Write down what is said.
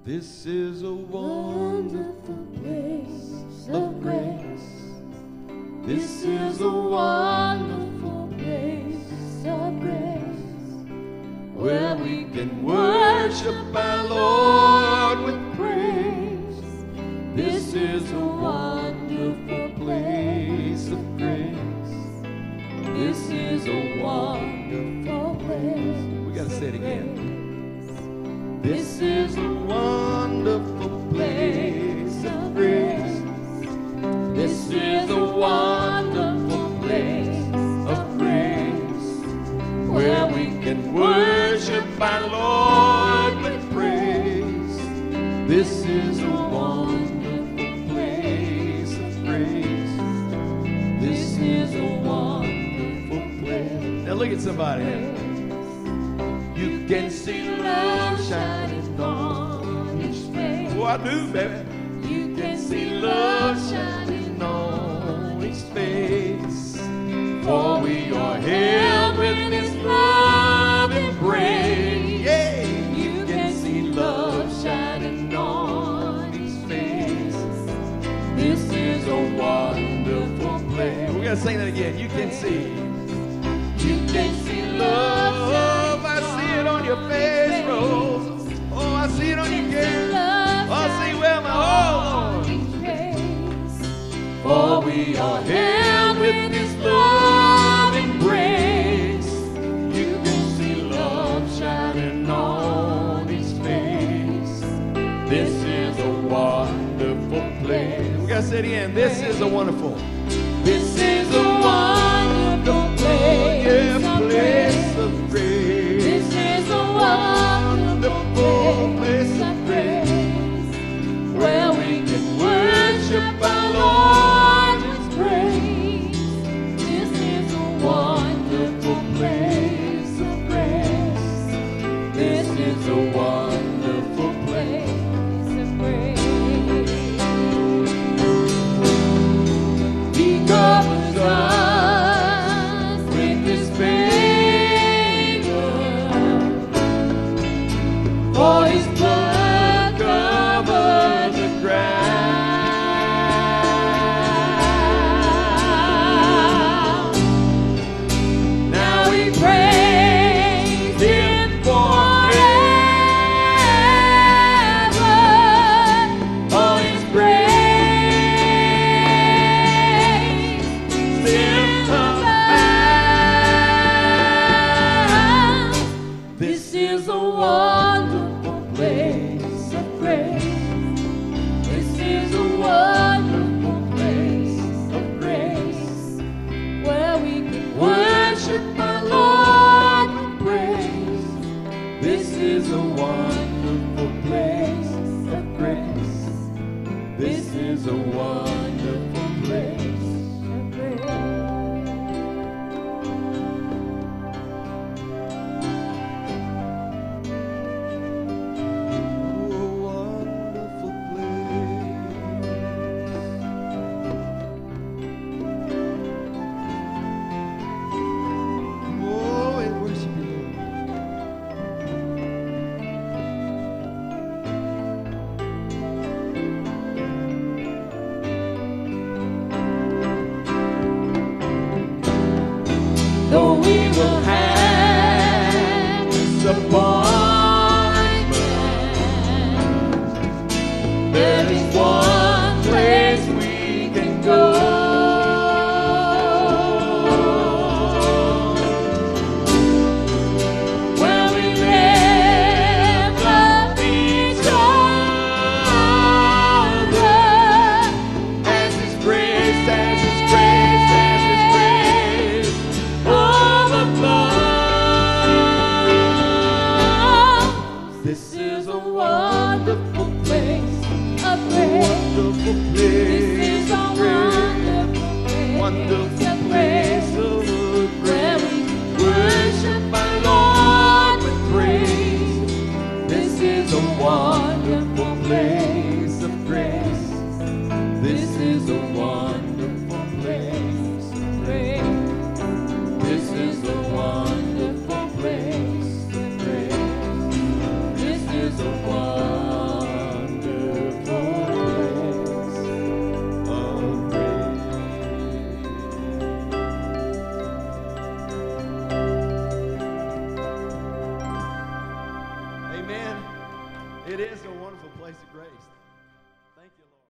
This is a wonderful place of grace. This is a wonderful place of grace, where we can worship our Lord with praise. This is a wonderful place of grace. This is a wonderful place. We gotta say it again. This is a wonderful place of grace. This is a wonderful place of grace, where we can worship our Lord with praise. This is a wonderful place of grace. This is a wonderful place. Now look at somebody. You can see love shining on each face. Oh, I do, baby. You can see love shining on each face. For we are held with His love embrace. Yeah. You can see love shining on each face. This is a wonderful place. We gotta sing that again. You can see. You can see love. I see it on your face, Rose. Oh, I see it on your face. Oh, I see where my Lord. For we are held with His love embrace. You can see love shining on His face. This is a wonderful place. We gotta say it again. This is a wonderful. This is a wonderful place. Yeah, place of grace. This is a wonderful place of grace, where we can worship our Lord with praise. This is a wonderful place of grace. This is a wonderful place of grace. He covers us with His favor, for His blood covers the ground. Now we praise Him forever, for His grace still abounds. This is a wonderful place of grace. This is a wonderful place of grace, where we can worship our Lord with praise. This is a wonderful place of grace. This is a wonderful place of grace. Wonderful place. Oh, we worship You, Lord. Though we will have disappointment, there is one place we can go, where we live up each other, as His grace, as His grace, as His grace overflows. This is a wonderful place of grace. Wonderful place. This is a wonderful place of grace, where we worship our Lord with praise. This is a wonderful place of grace. This is a wonderful place of grace. This is a wonderful place of grace. This is a wonderful Amen. It is a wonderful place of grace.